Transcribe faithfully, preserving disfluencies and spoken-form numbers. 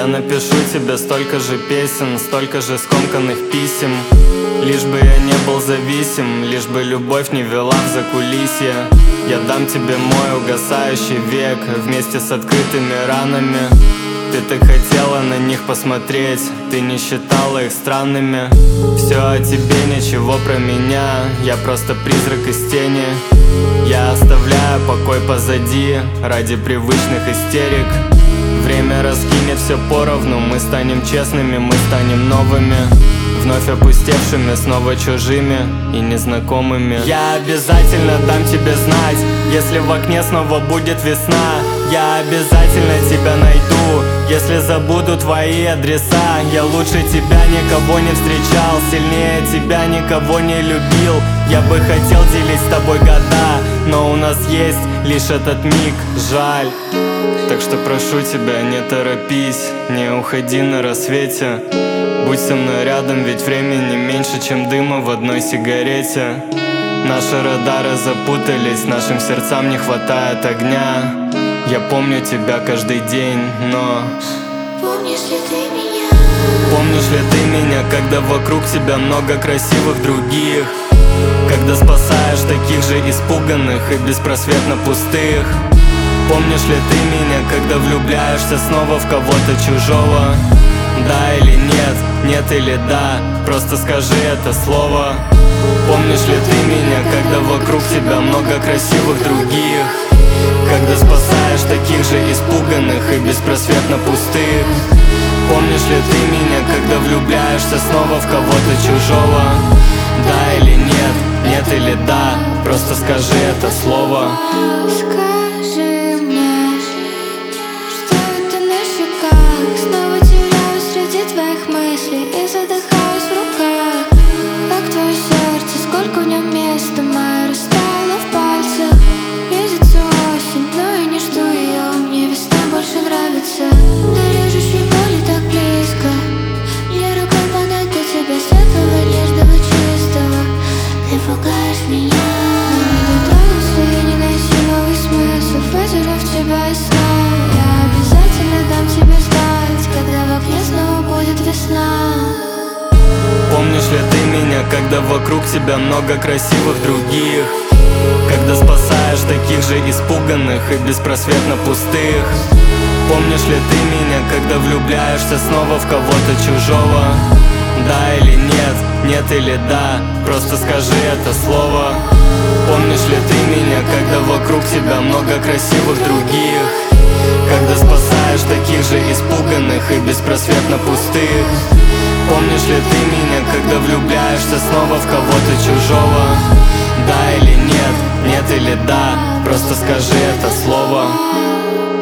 Я напишу тебе столько же песен, столько же скомканных писем. Лишь бы я не был зависим, лишь бы любовь не вела в закулисье. Я дам тебе мой угасающий век вместе с открытыми ранами. Ты так хотела на них посмотреть, ты не считала их странными. Все о тебе, ничего про меня, я просто призрак из тени. Я оставляю покой позади ради привычных истерик. Время раскинет все поровну, мы станем честными, мы станем новыми, вновь опустевшими, снова чужими и незнакомыми. Я обязательно дам тебе знать, если в окне снова будет весна. Я обязательно тебя найду, если забуду твои адреса. Я лучше тебя никого не встречал, сильнее тебя никого не любил. Я бы хотел делить с тобой года, но у нас есть лишь этот миг, жаль. Так что прошу тебя, не торопись, не уходи на рассвете. Будь со мной рядом, ведь времени меньше, чем дыма в одной сигарете. Наши радары запутались, нашим сердцам не хватает огня. Я помню тебя каждый день, но помнишь ли ты меня? Помнишь ли ты меня, когда вокруг тебя много красивых других? Когда спасаешь таких же испуганных и беспросветно пустых? Помнишь ли ты меня, когда влюбляешься снова в кого-то чужого? Да или нет, нет или да, просто скажи это слово. Помнишь ли ты меня, когда вокруг тебя много красивых других? Когда спасаешь таких же испуганных и беспросветно пустых? Помнишь ли ты меня, когда влюбляешься снова в кого-то чужого? Да или нет, нет или да, просто скажи это слово. Скажи мне, что это на щеках. Снова теряюсь среди твоих мыслей и задыхаюсь в руках. Как твое сердце, сколько в нем места, мое растаяло в пальцах. Близится осень, но я не жду ее, мне весна больше нравится. До режущей боли так близко, мне рукой подать до тебя светлого, нежного, чистого. Ты пугаешь меня, но не дотронулся, я не найти новый смысл, потеряв тебя из сна. Я обязательно дам тебе знать, когда в окне снова будет весна. Помнишь ли ты меня, когда вокруг тебя много красивых других? Когда спасаешь таких же испуганных и беспросветно пустых? Помнишь ли ты меня, когда влюбляешься снова в кого-то чужого? Да или нет, нет или да, просто скажи это слово. Помнишь ли ты меня, когда вокруг тебя много красивых других? Когда спасаешь таких же испуганных и беспросветно пустых? Помнишь ли ты меня, когда влюбляешься снова в кого-то чужого? Да или нет, нет или да, просто скажи это слово.